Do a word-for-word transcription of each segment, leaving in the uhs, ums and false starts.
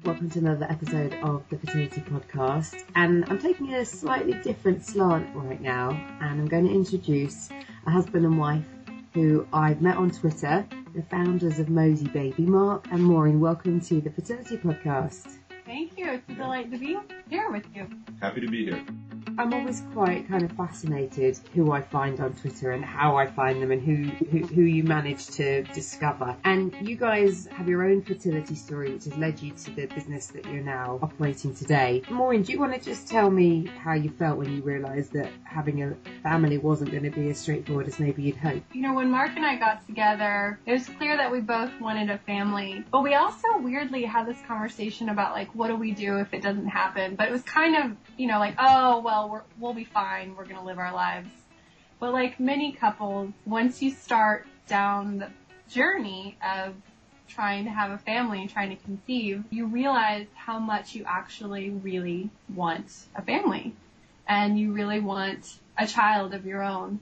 welcome to another episode of the Fertility Podcast. And I'm taking a slightly different slant right now, and I'm going to introduce a husband and wife who I've met on Twitter, the founders of Mosey Baby. Mark and Maureen, welcome to the Fertility Podcast. Thank you. It's a delight to be here with you. Happy to be here. I'm always quite kind of fascinated who I find on Twitter and how I find them and who, who, who you manage to discover. And you guys have your own fertility story, which has led you to the business that you're now operating today. Maureen, do you want to just tell me how you felt when you realised that having a family wasn't going to be as straightforward as maybe you'd hoped? You know, when Mark and I got together, it was clear that we both wanted a family. But we also weirdly had this conversation about, like, what do we do if it doesn't happen? But it was kind of, you know, like, oh, well, we're, we'll be fine. We're going to live our lives. But like many couples, once you start down the journey of trying to have a family and trying to conceive, you realize how much you actually really want a family. And you really want a child of your own.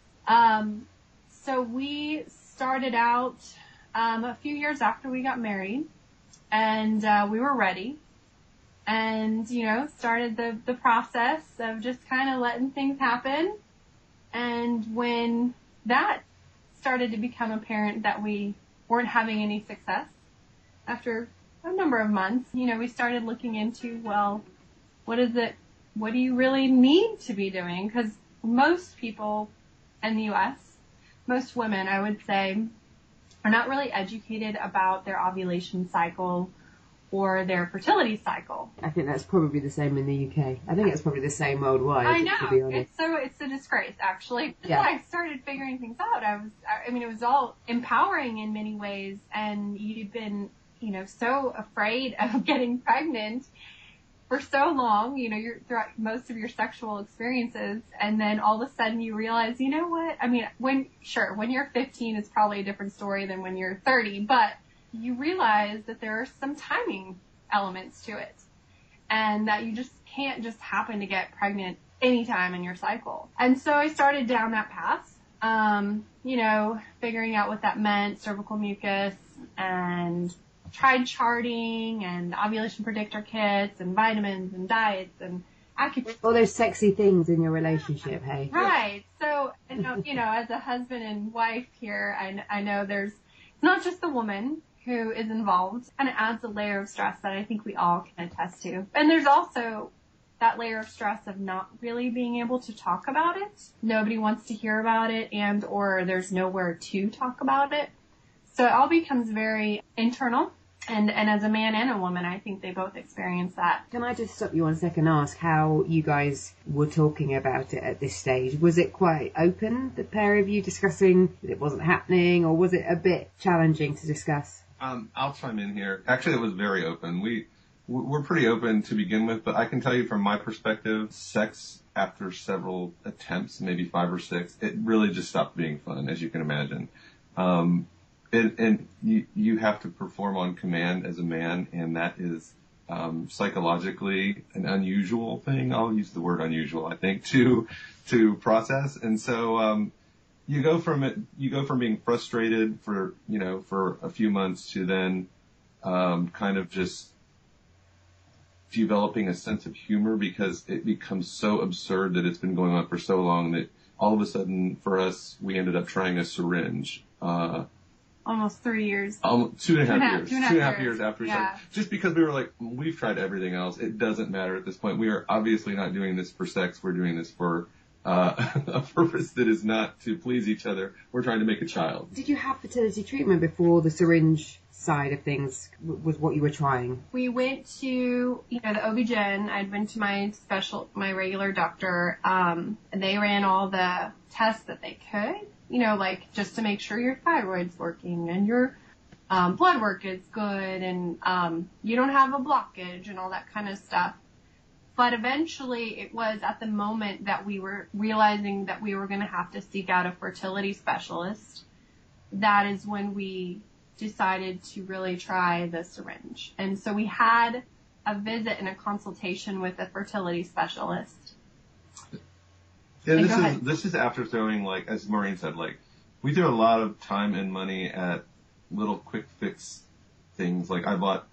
Um, so we started out um, a few years after we got married, and uh, we were ready. And, you know, started the, the process of just kind of letting things happen. And when that started to become apparent that we weren't having any success, after a number of months, you know, we started looking into, well, what is it, what do you really need to be doing? Because most people in the U S, most women, I would say, are not really educated about their ovulation cycle or their fertility cycle. I think that's probably the same in the U K. I think it's probably the same worldwide. I know. To be honest. It's so it's a disgrace, actually. Yeah. When I started figuring things out, I was, I mean, it was all empowering in many ways, and you'd been, you know, so afraid of getting pregnant for so long, you know, you're throughout most of your sexual experiences, and then all of a sudden you realize, you know what? I mean, when, sure, when you're fifteen, it's probably a different story than when you're thirty, but you realize that there are some timing elements to it, and that you just can't just happen to get pregnant anytime in your cycle. And so I started down that path, um, you know, figuring out what that meant, cervical mucus, and tried charting and ovulation predictor kits and vitamins and diets and acupuncture. All those sexy things in your relationship, hey? Right. So, you know, you know, as a husband and wife here, I, I know there's not just the woman who is involved, and it adds a layer of stress that I think we all can attest to. And there's also that layer of stress of not really being able to talk about it. Nobody wants to hear about it, and or there's nowhere to talk about it. So it all becomes very internal. And, and as a man and a woman, I think they both experience that. Can I just stop you one second and ask how you guys were talking about it at this stage? Was it quite open, the pair of you discussing that it wasn't happening, or was it a bit challenging to discuss? Um, I'll chime in here. Actually, it was very open. We, we're pretty open to begin with, but I can tell you from my perspective, sex after several attempts, maybe five or six, it really just stopped being fun, as you can imagine. Um, and, and you, you have to perform on command as a man, and that is um, psychologically an unusual thing. I'll use the word unusual, I think, to to process. And so um, you go from it, you go from being frustrated for you know for a few months to then um, kind of just developing a sense of humor, because it becomes so absurd that it's been going on for so long that all of a sudden for us we ended up trying a syringe. Uh, Almost three years. Um, two and a half, two and a half years. Two and a half, two and a half years. years after we yeah. started. Just because we were like, we've tried everything else. It doesn't matter at this point. We are obviously not doing this for sex. We're doing this for uh, a purpose that is not to please each other. We're trying to make a child. Did you have fertility treatment before the syringe side of things w- was what you were trying? We went to, you know, the O B G Y N. I'd been to my special, my regular doctor, um, and they ran all the tests that they could, you know, like just to make sure your thyroid's working and your um, blood work is good, and um, you don't have a blockage and all that kind of stuff. But eventually it was at the moment that we were realizing that we were going to have to seek out a fertility specialist. That is when we decided to really try the syringe. And so we had a visit and a consultation with a fertility specialist. Yeah, And this go is ahead. this is after throwing, like, as Maureen said, like, we threw a lot of time and money at little quick fix things. Like, I bought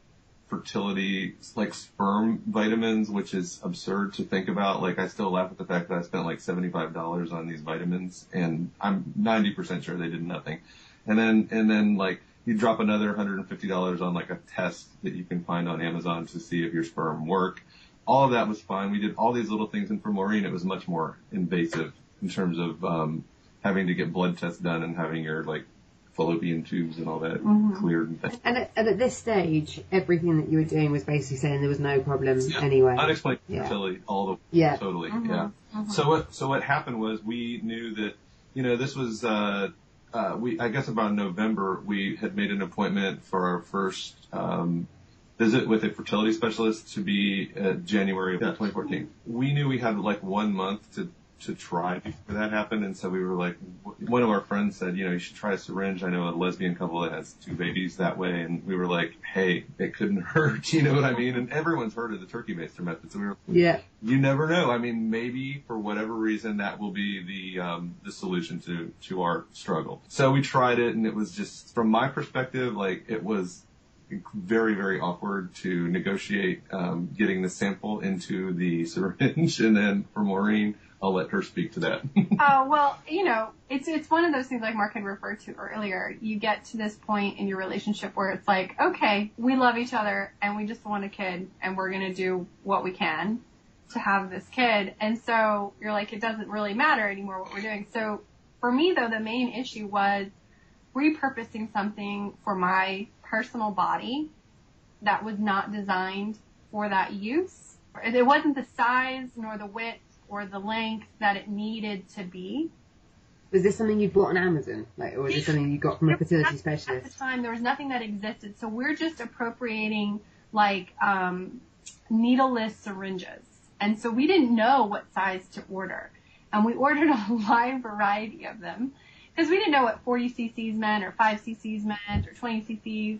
fertility, like sperm vitamins, which is absurd to think about. Like, I still laugh at the fact that I spent like seventy-five dollars on these vitamins, and I'm ninety percent sure they did nothing. And then, and then like, you drop another one hundred fifty dollars on like a test that you can find on Amazon to see if your sperm work. All of that was fine. We did all these little things, and for Maureen, it was much more invasive in terms of um having to get blood tests done and having your like fallopian tubes and all that mm-hmm. cleared. And at, and at this stage, everything that you were doing was basically saying there was no problem yeah. anyway. Unexplained yeah. fertility, all the yeah, totally, mm-hmm. yeah. Mm-hmm. So what so what happened was we knew that, you know, this was uh uh we I guess about November we had made an appointment for our first um visit with a fertility specialist to be uh, January of yeah, twenty fourteen. We knew we had like one month to to try before that happened, and so we were like, one of our friends said, you know, you should try a syringe. I know a lesbian couple that has two babies that way, and we were like, hey, it couldn't hurt, you know what I mean? And everyone's heard of the turkey baster method, so we were, yeah, you never know. I mean, maybe for whatever reason that will be the um, the solution to to our struggle. So we tried it, and it was just, from my perspective, like it was very, very awkward to negotiate um, getting the sample into the syringe, and then for Maureen, I'll let her speak to that. Oh, uh, well, you know, it's it's one of those things like Mark had referred to earlier. You get to this point in your relationship where it's like, okay, we love each other and we just want a kid and we're going to do what we can to have this kid. And so you're like, it doesn't really matter anymore what we're doing. So for me, though, the main issue was repurposing something for my personal body that was not designed for that use. It wasn't the size nor the width or the length that it needed to be. Was this something you bought on Amazon? Like, or was this something you got from a fertility specialist? At the time, there was nothing that existed, so we're just appropriating, like, um, needleless syringes. And so we didn't know what size to order. And we ordered a wide variety of them, because we didn't know what forty cc's meant, or five cc's meant, or twenty cc's.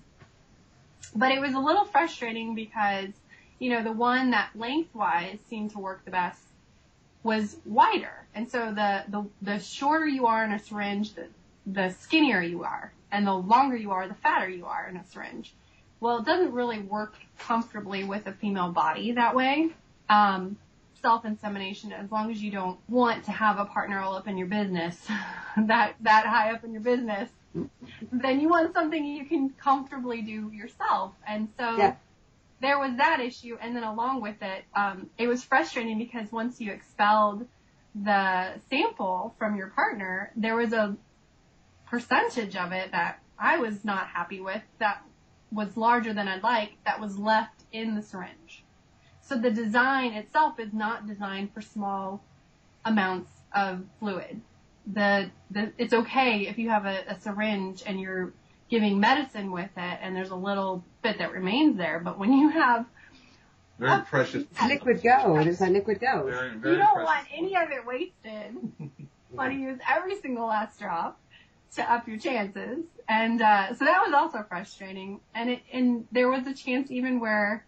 But it was a little frustrating because, you know, the one that lengthwise seemed to work the best was wider. And so the, the, the shorter you are in a syringe, the, the skinnier you are. And the longer you are, the fatter you are in a syringe. Well, it doesn't really work comfortably with a female body that way. Um, self-insemination, as long as you don't want to have a partner all up in your business, that, that high up in your business, then you want something you can comfortably do yourself. And so yeah. There was that issue, and then along with it, um, it was frustrating because once you expelled the sample from your partner, there was a percentage of it that I was not happy with that was larger than I'd like that was left in the syringe. So the design itself is not designed for small amounts of fluid. The, the it's okay if you have a, a syringe and you're giving medicine with it and there's a little bit that remains there, but when you have very a, precious liquid gold, it's like liquid gold. Very, very you don't precious want any of it wasted. You want to use every single last drop to up your chances, and uh, so that was also frustrating. And it, and there was a chance even where,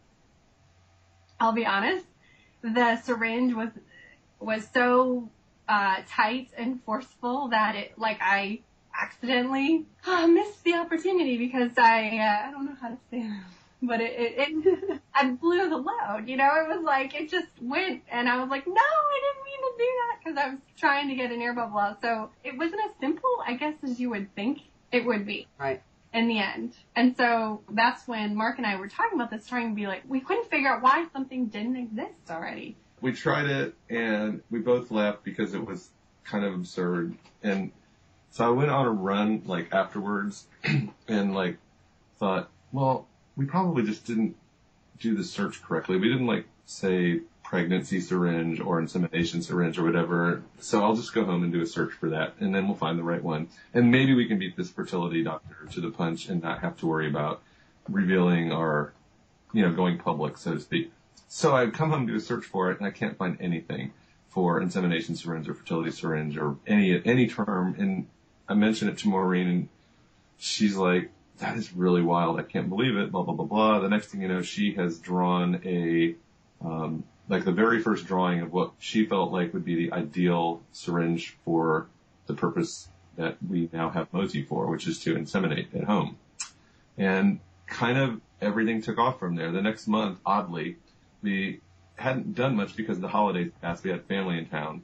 I'll be honest, the syringe was was so uh, tight and forceful that it like I. accidentally oh, missed the opportunity because I uh, I don't know how to say it, but it, it, it I blew the load, you know. It was like it just went, and I was like, no, I didn't mean to do that, because I was trying to get an air bubble out. So it wasn't as simple, I guess, as you would think it would be. Right. In the end. And so that's when Mark and I were talking about this, trying to be like, we couldn't figure out why something didn't exist already. We tried it, and we both left because it was kind of absurd. And so I went on a run, like, afterwards, and, like, thought, well, we probably just didn't do the search correctly. We didn't, like, say pregnancy syringe or insemination syringe or whatever. So I'll just go home and do a search for that, and then we'll find the right one. And maybe we can beat this fertility doctor to the punch and not have to worry about revealing our, you know, going public, so to speak. So I come home to do a search for it, and I can't find anything for insemination syringe or fertility syringe or any any term. And I mentioned it to Maureen, and she's like, that is really wild. I can't believe it, blah, blah, blah, blah. The next thing you know, she has drawn a, um, like the very first drawing of what she felt like would be the ideal syringe for the purpose that we now have Mosey for, which is to inseminate at home. And kind of everything took off from there. The next month, oddly, we hadn't done much because of the holidays passed. We had family in town.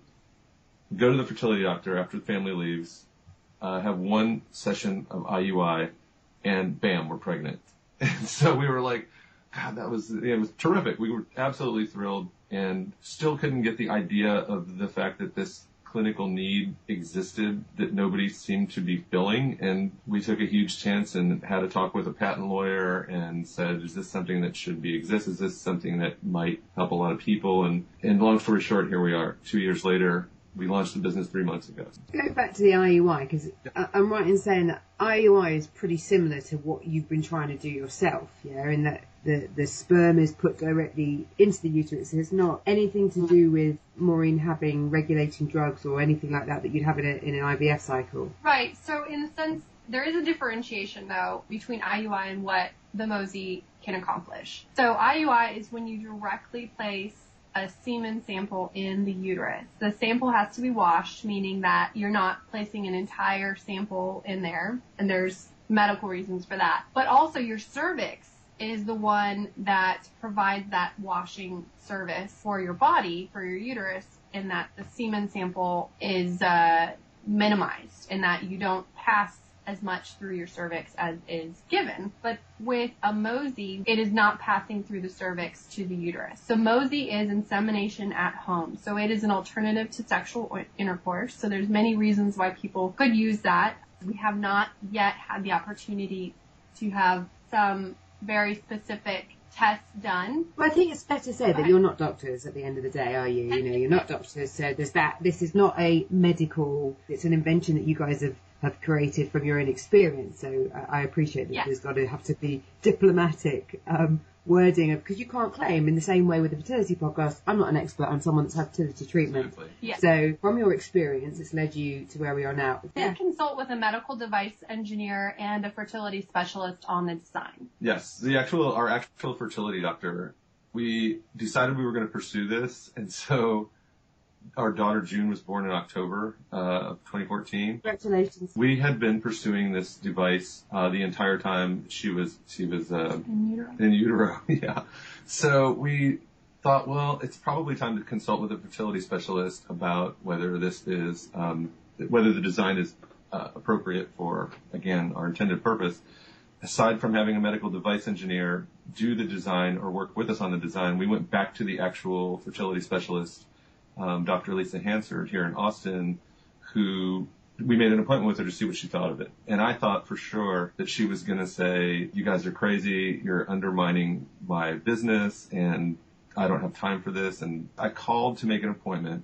Go to the fertility doctor after the family leaves, uh, have one session of I U I, and bam, we're pregnant. And so we were like, God, that was, it was terrific. We were absolutely thrilled and still couldn't get the idea of the fact that this clinical need existed that nobody seemed to be filling. And we took a huge chance and had a talk with a patent lawyer and said, is this something that should be exist? Is this something that might help a lot of people? And, and long story short, here we are two years later. We launched the business three months ago. Go back to the I U I, because I'm right in saying that I U I is pretty similar to what you've been trying to do yourself, yeah, in that the, the sperm is put directly into the uterus. It's not anything to do with Maureen having regulating drugs or anything like that that you'd have in, a, in an I V F cycle. Right. So in the sense, there is a differentiation, though, between I U I and what the Mosey can accomplish. So I U I is when you directly place a semen sample in the uterus. The sample has to be washed, meaning that you're not placing an entire sample in there, and there's medical reasons for that. But also your cervix is the one that provides that washing service for your body, for your uterus, in that the semen sample is uh, minimized, in that you don't pass as much through your cervix as is given. But with a Mosey, it is not passing through the cervix to the uterus. So Mosey is insemination at home. So it is an alternative to sexual intercourse. So there's many reasons why people could use that. We have not yet had the opportunity to have some very specific tests done. Well, I think it's fair to say that you're not doctors at the end of the day, are you? You know, you're not doctors, so there's that. This is not a medical, it's an invention that you guys have have created from your own experience. So uh, I appreciate that yeah. there's got to have to be diplomatic um, wording of, because you can't claim in the same way with the fertility podcast, I'm not an expert, I'm someone that's had fertility treatment. Yeah. So from your experience, it's led you to where we are now. We yeah. consult with a medical device engineer and a fertility specialist on the design. Yes, the actual, our actual fertility doctor, we decided we were going to pursue this, and so our daughter June was born in October uh, of twenty fourteen. Congratulations. We had been pursuing this device uh, the entire time she was she was uh, in utero. In utero, yeah. So we thought, well, it's probably time to consult with a fertility specialist about whether this is um, whether the design is uh, appropriate for, again, our intended purpose. Aside from having a medical device engineer do the design or work with us on the design, we went back to the actual fertility specialist, Um, Doctor Lisa Hansard here in Austin, who we made an appointment with her to see what she thought of it. And I thought for sure that she was going to say, you guys are crazy, you're undermining my business, and I don't have time for this. And I called to make an appointment,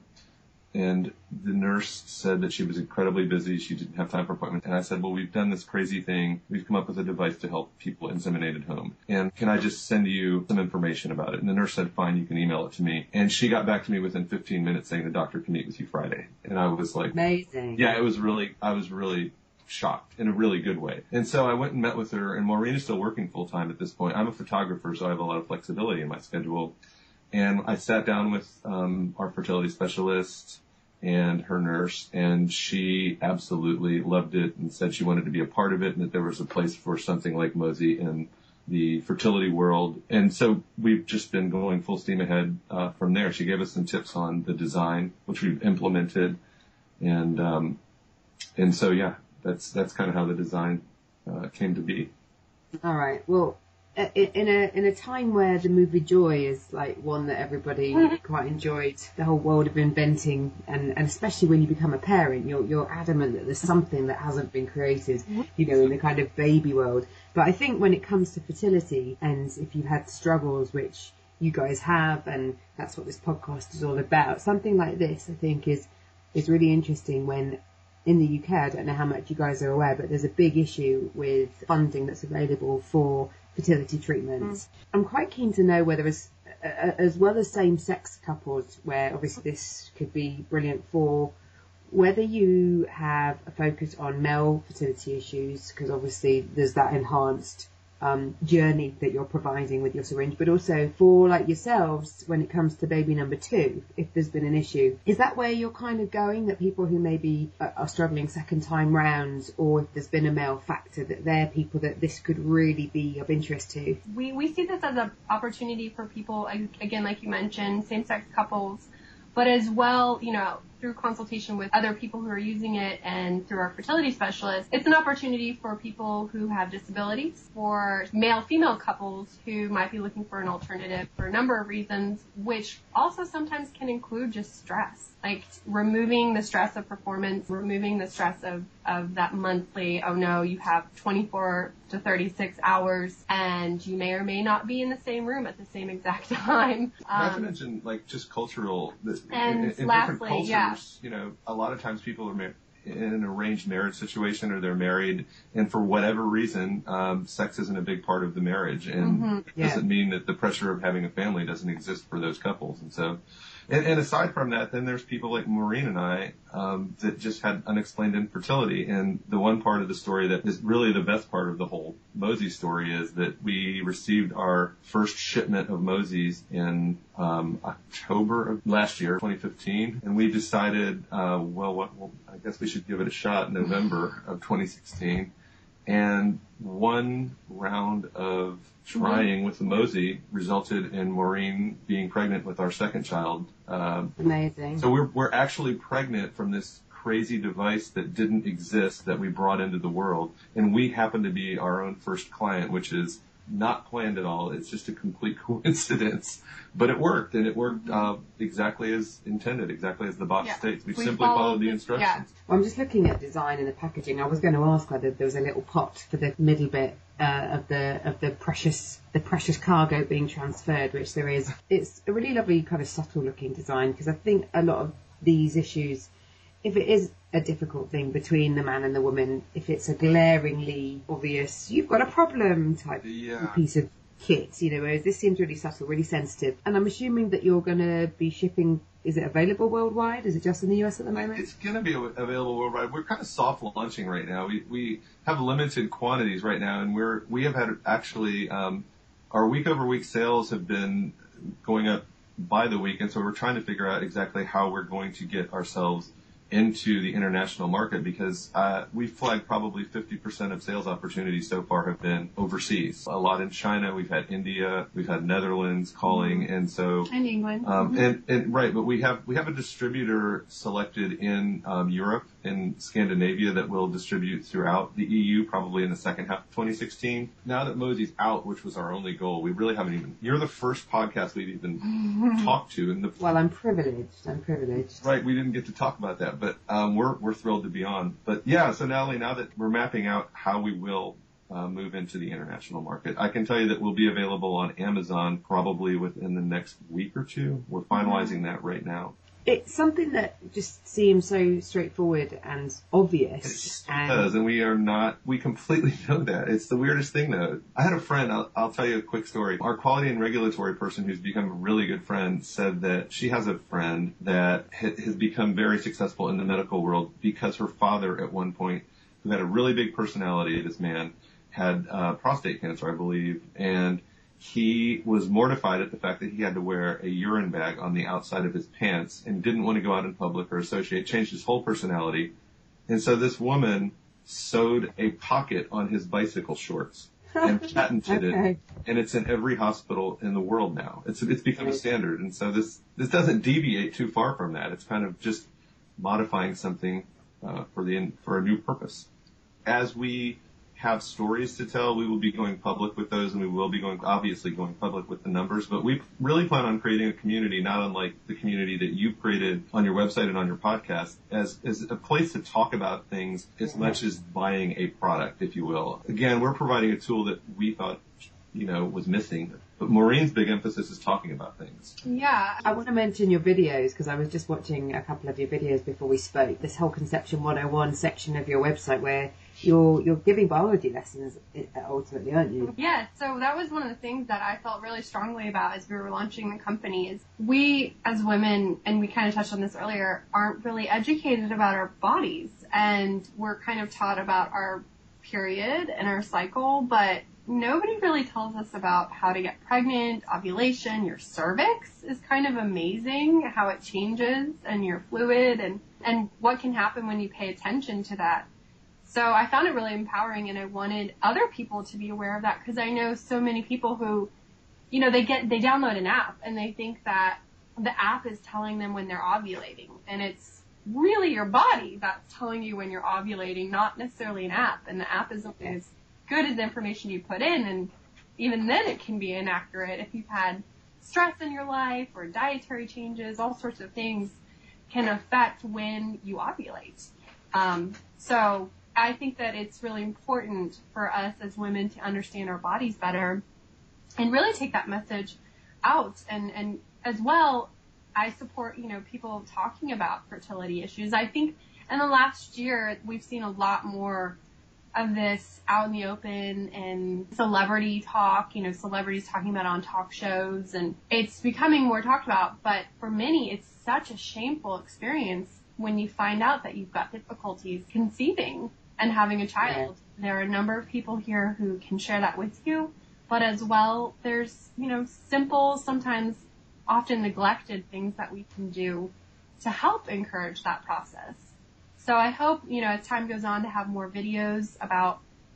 and the nurse said that she was incredibly busy, she didn't have time for appointment. And I said, well, we've done this crazy thing, we've come up with a device to help people inseminate at home, and can I just send you some information about it? And the nurse said, fine, you can email it to me. And she got back to me within fifteen minutes saying the doctor can meet with you Friday. And I was like, amazing. Yeah, it was really, I was really shocked in a really good way. And so I went and met with her, and Maureen is still working full time at this point. I'm a photographer, so I have a lot of flexibility in my schedule. And I sat down with um, our fertility specialist and her nurse, and she absolutely loved it and said she wanted to be a part of it and that there was a place for something like Mosey in the fertility world. And so we've just been going full steam ahead uh, from there. She gave us some tips on the design, which we've implemented. And um, and so, yeah, that's that's kind of how the design uh, came to be. All right. Well, in a in a time where the movie Joy is like one that everybody quite enjoyed, the whole world of inventing, and, and especially when you become a parent, you're you're adamant that there's something that hasn't been created, you know, in the kind of baby world. But I think when it comes to fertility, and if you've had struggles, which you guys have, and that's what this podcast is all about, something like this, I think, is is really interesting. When in the U K, I don't know how much you guys are aware, but there's a big issue with funding that's available for fertility treatments. Mm. I'm quite keen to know whether, as, uh, as well as same-sex couples, where obviously this could be brilliant for, whether you have a focus on male fertility issues, because obviously there's that enhanced um, journey that you're providing with your syringe, but also for like yourselves when it comes to baby number two, if there's been an issue. Is that where you're kind of going, that people who maybe are, are struggling second time round, or if there's been a male factor, that they're people that this could really be of interest to? We, we see this as an opportunity for people, again, like you mentioned, same-sex couples, but as well, you know, through consultation with other people who are using it and through our fertility specialists, it's an opportunity for people who have disabilities, for male-female couples who might be looking for an alternative for a number of reasons, which also sometimes can include just stress, like removing the stress of performance, removing the stress of, of that monthly, oh no, you have twenty-four to thirty-six hours and you may or may not be in the same room at the same exact time. Not um, to mention, like, just cultural, and in, in lastly, different cultures, yeah. You know, a lot of times people are mar- in an arranged marriage situation, or they're married, and for whatever reason, um, sex isn't a big part of the marriage, and Mm-hmm. it Yeah. doesn't mean that the pressure of having a family doesn't exist for those couples. And so, and, and aside from that, then there's people like Maureen and I um, that just had unexplained infertility. And the one part of the story that is really the best part of the whole Mosey story is that we received our first shipment of Moseys in um, October of last year, twenty fifteen, and we decided, uh, well, what, well, I guess we should give it a shot in November of twenty sixteen. And one round of trying with the Mosey resulted in Maureen being pregnant with our second child. Um, Amazing. so we're we're actually pregnant from this crazy device that didn't exist that we brought into the world, and we happen to be our own first client, which is not planned at all. It's just a complete coincidence, but it worked, and it worked uh, exactly as intended, exactly as the box Yeah. states. We, We simply followed followed the the- instructions. yeah. Well, I'm just looking at design and the packaging. I was going to ask whether there was a little pot for the middle bit uh, of the of the precious the precious cargo being transferred, which there is. It's a really lovely kind of subtle looking design, because I think a lot of these issues, if it is a difficult thing between the man and the woman, if it's a glaringly obvious, you've got a problem type Yeah. piece of kit, you know, whereas this seems really subtle, really sensitive. And I'm assuming that you're going to be shipping, is it available worldwide? Is it just in the U S at the moment? It's going to be av- available worldwide. We're kind of soft launching right now. We we have limited quantities right now, and we're we have had actually um, our week over week sales have been going up by the week, and so we're trying to figure out exactly how we're going to get ourselves into the international market, because uh, we flagged probably fifty percent of sales opportunities so far have been overseas. A lot in China, we've had India, we've had Netherlands calling, and so in England. um, and, and right, but we have we have a distributor selected in um, Europe, in Scandinavia, that will distribute throughout the E U, probably in the second half of twenty sixteen. Now that Mosey's out, which was our only goal, we really haven't even. You're the first podcast we've even talked to, and the Well, I'm privileged. I'm privileged. right, we didn't get to talk about that, but um, we're we're thrilled to be on. But yeah, so Natalie, now that we're mapping out how we will uh, move into the international market, I can tell you that we'll be available on Amazon probably within the next week or two. We're finalizing that right now. It's something that just seems so straightforward and obvious. It does, and we are not, we completely know that. It's the weirdest thing, though. I had a friend, I'll, I'll tell you a quick story. Our quality and regulatory person, who's become a really good friend, said that she has a friend that ha- has become very successful in the medical world because her father, at one point, who had a really big personality, this man, had uh, prostate cancer, I believe, and he was mortified at the fact that he had to wear a urine bag on the outside of his pants and didn't want to go out in public or associate, changed his whole personality. And so this woman sewed a pocket on his bicycle shorts and patented Okay. it. And it's in every hospital in the world now. It's it's become a standard. And so this, this doesn't deviate too far from that. It's kind of just modifying something uh, for the for a new purpose. As we have stories to tell, we will be going public with those, and we will be going, obviously going public with the numbers, but we really plan on creating a community, not unlike the community that you've created on your website and on your podcast, as, as a place to talk about things as much as buying a product, if you will. Again, we're providing a tool that we thought, you know, was missing, but Maureen's big emphasis is talking about things. Yeah. I want to mention your videos, because I was just watching a couple of your videos before we spoke. This whole Conception one oh one section of your website where you're you're giving biology lessons ultimately, aren't you? Yeah, so that was one of the things that I felt really strongly about as we were launching the company is we as women, and we kind of touched on this earlier, aren't really educated about our bodies, and we're kind of taught about our period and our cycle, but nobody really tells us about how to get pregnant, ovulation. Your cervix is kind of amazing, how it changes, and your fluid, and, and what can happen when you pay attention to that. So I found it really empowering, and I wanted other people to be aware of that, because I know so many people who, you know, they get, they download an app and they think that the app is telling them when they're ovulating, and it's really your body that's telling you when you're ovulating, not necessarily an app. And the app is as good as the information you put in, and even then it can be inaccurate if you've had stress in your life or dietary changes. All sorts of things can affect when you ovulate. Um, so I think that it's really important for us as women to understand our bodies better and really take that message out. And, and as well, I support, you know, people talking about fertility issues. I think in the last year, we've seen a lot more of this out in the open and celebrity talk, you know, celebrities talking about it on talk shows, and it's becoming more talked about. But for many, it's such a shameful experience when you find out that you've got difficulties conceiving and having a child. Yeah. There are a number of people here who can share that with you, but as well, there's, you know, simple, sometimes often neglected things that we can do to help encourage that process. So I hope, you know, as time goes on, to have more videos about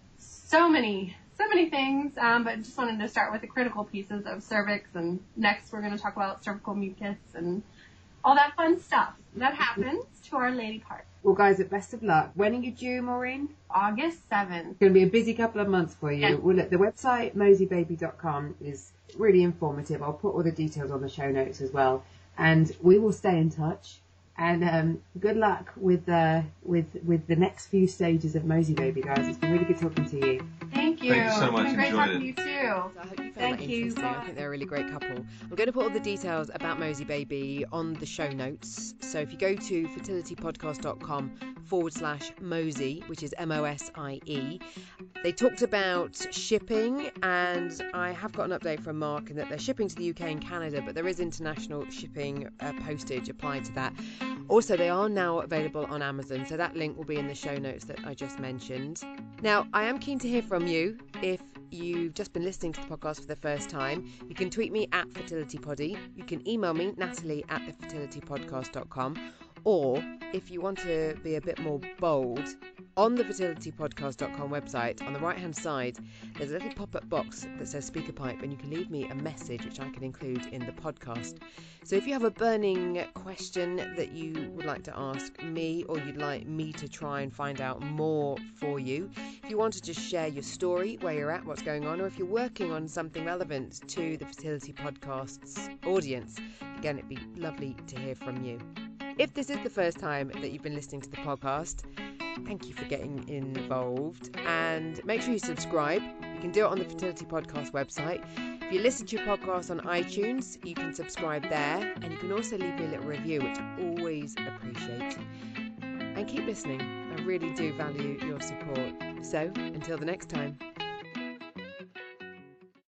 so many, so many things, um, but just wanted to start with the critical pieces of cervix, and next we're going to talk about cervical mucus and all that fun stuff that happens to our lady part. Well, guys, best of luck. When are you due, Maureen? August seventh. It's going to be a busy couple of months for you. Yes. Well, look, the website, mosey baby dot com, is really informative. I'll put all the details on the show notes as well. And we will stay in touch. And um, good luck with, uh, with with the next few stages of Mosey Baby, guys. It's been really good talking to you. Thank you. Thank you so much. It's been great Enjoyed talking it. to you too. I hope you found Thank that you. interesting. I think they're a really great couple. I'm going to put all the details about Mosey Baby on the show notes. So if you go to fertilitypodcast.com forward slash Mosey, which is M O S I E, they talked about shipping, and I have got an update from Mark in that they're shipping to the U K and Canada, but there is international shipping uh, postage applied to that. Also, they are now available on Amazon, so that link will be in the show notes that I just mentioned. Now, I am keen to hear from you. If you've just been listening to the podcast for the first time, you can tweet me at fertilitypoddy. You can email me, natalie at the fertility podcast dot com. Or, if you want to be a bit more bold, on the fertility podcast dot com website, on the right-hand side, there's a little pop-up box that says SpeakerPipe, and you can leave me a message which I can include in the podcast. So if you have a burning question that you would like to ask me, or you'd like me to try and find out more for you, if you want to just share your story, where you're at, what's going on, or if you're working on something relevant to the Fertility Podcast's audience, again, it'd be lovely to hear from you. If this is the first time that you've been listening to the podcast, thank you for getting involved, and make sure you subscribe. You can do it on the Fertility Podcast website. If you listen to your podcast on iTunes, you can subscribe there, and you can also leave me a little review, which I always appreciate. And keep listening. I really do value your support. So, until the next time.